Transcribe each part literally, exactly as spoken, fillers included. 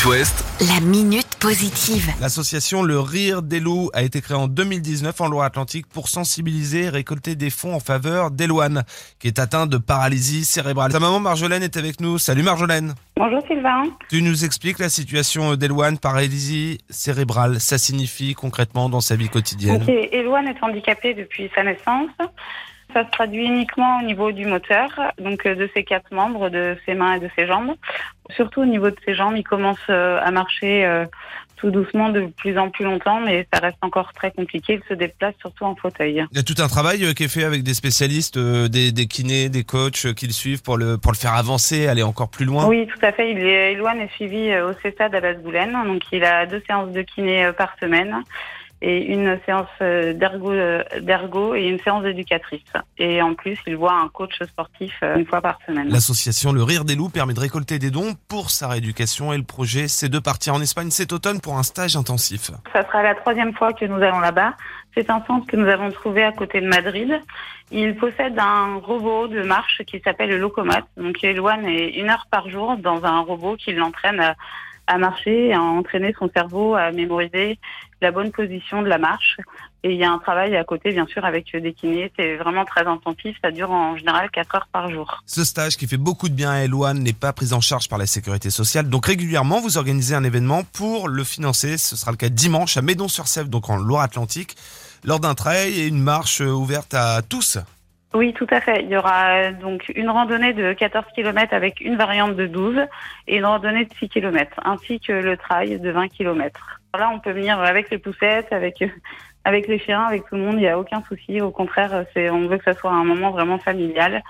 It West, la minute positive. L'association Le Rire des Loups a été créée en deux mille dix-neuf en Loire-Atlantique pour sensibiliser et récolter des fonds en faveur d'Eloane, qui est atteint de paralysie cérébrale. Sa maman Marjolaine est avec nous. Salut Marjolaine. Bonjour Sylvain. Tu nous expliques la situation d'Eloane, paralysie cérébrale. Ça signifie concrètement dans sa vie quotidienne? Ok, Eloane est handicapée depuis sa naissance. Ça se traduit uniquement au niveau du moteur, donc de ses quatre membres, de ses mains et de ses jambes. Surtout au niveau de ses jambes, il commence à marcher euh, tout doucement de plus en plus longtemps, mais ça reste encore très compliqué. Il se déplace surtout en fauteuil. Il y a tout un travail qui est fait avec des spécialistes, euh, des, des kinés, des coachs qui le suivent pour le, pour le faire avancer, aller encore plus loin. Oui, tout à fait. Il est, Eloane est suivi au CESAD à Basse-Bouleine, donc il a deux séances de kiné par semaine et une séance d'ergo, d'ergo et une séance d'éducatrice. Et en plus, il voit un coach sportif une fois par semaine. L'association Le Rire des Loups permet de récolter des dons pour sa rééducation et le projet, c'est de partir en Espagne cet automne pour un stage intensif. Ça sera la troisième fois que nous allons là-bas. C'est un centre que nous avons trouvé à côté de Madrid. Il possède un robot de marche qui s'appelle le Locomote. Donc Eloane est une heure par jour dans un robot qui l'entraîne à à marcher, à entraîner son cerveau, à mémoriser la bonne position de la marche. Et il y a un travail à côté, bien sûr, avec des kinés. C'est vraiment très intensif. Ça dure en général quatre heures par jour. Ce stage qui fait beaucoup de bien à Eloane n'est pas pris en charge par la sécurité sociale. Donc régulièrement, vous organisez un événement pour le financer. Ce sera le cas dimanche à Médon-sur-Sèvre, donc en Loire-Atlantique, lors d'un trail et une marche ouverte à tous. Oui, tout à fait. Il y aura donc une randonnée de quatorze kilomètres avec une variante de douze et une randonnée de six kilomètres, ainsi que le trail de vingt kilomètres. Là, on peut venir avec les poussettes, avec avec les chiens, avec tout le monde. Il n'y a aucun souci. Au contraire, c'est on veut que ça soit un moment vraiment familial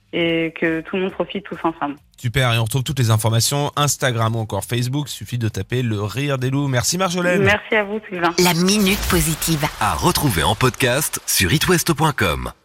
et que tout le monde profite tous ensemble. Super. Et on retrouve toutes les informations Instagram ou encore Facebook. Il suffit de taper Le Rire des Loups. Merci Marjolaine. Merci à vous Sylvain. La minute positive. à retrouver en podcast sur it west point com.